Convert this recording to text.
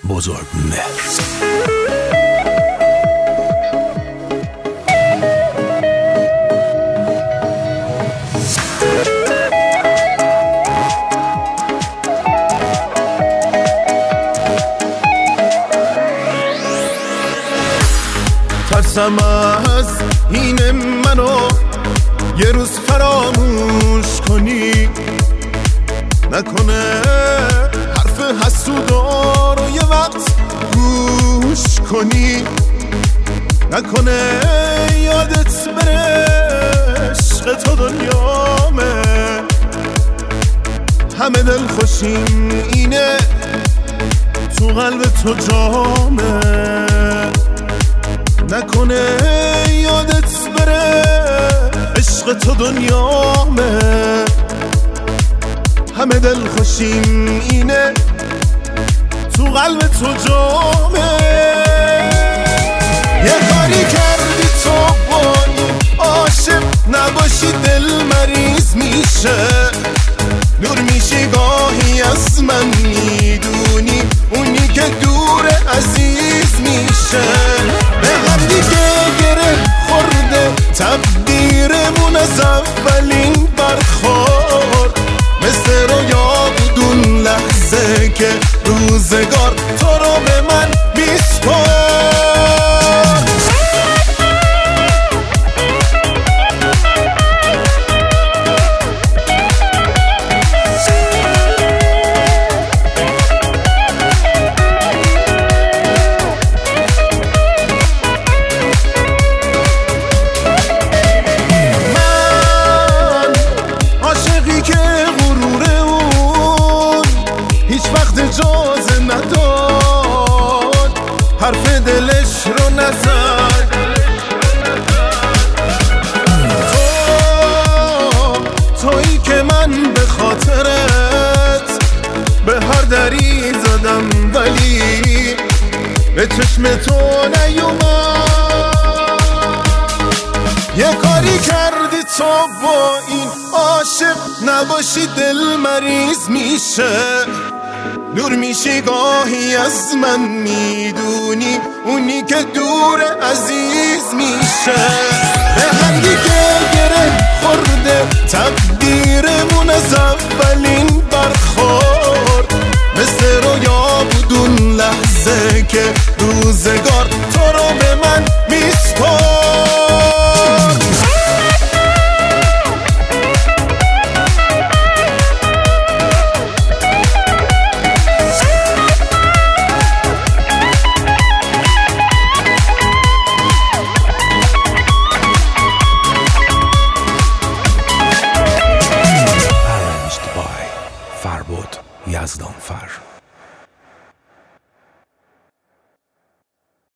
بزرگ مهر. ترسم از این منو یه روز فراموش کنی، نکنه حرف حسودا رو یه وقت گوش کنی، نکنه یادت بره عشق تو دنیامه، همه دل خوشیم اینه تو قلب تو جامه، نکنه یادت بره عشق تو دنیامه، همه دل خوشیم اینه تو قلب تو جامه. یه کاری کردی تو با این عاشق نباشی دل مریض میشه، دور میشی گاهی از من میدونی اونی که دور عزیز میشه، به هم دیگه گره خورده تقدیرمون از اولین برخورد، مثل رویا بود اون لحظه که روزگار تو رو به من میسپرد. اجازه نداد حرف دلش رو نزد، تویی که من به خاطرت به هر دری زدم ولی به چشم تو نیومد. یه کاری کردی تو با این عاشق نباشی دل مریض میشه، دور میشی گاهی از من میدونی اونی که دور عزیز میشه، به هم دیگه گره خورده تقدیرمون از اولین برخورد، مثل رویا بود اون لحظه که روزگار تو رو به من میسپرد. فربود یزدانفر.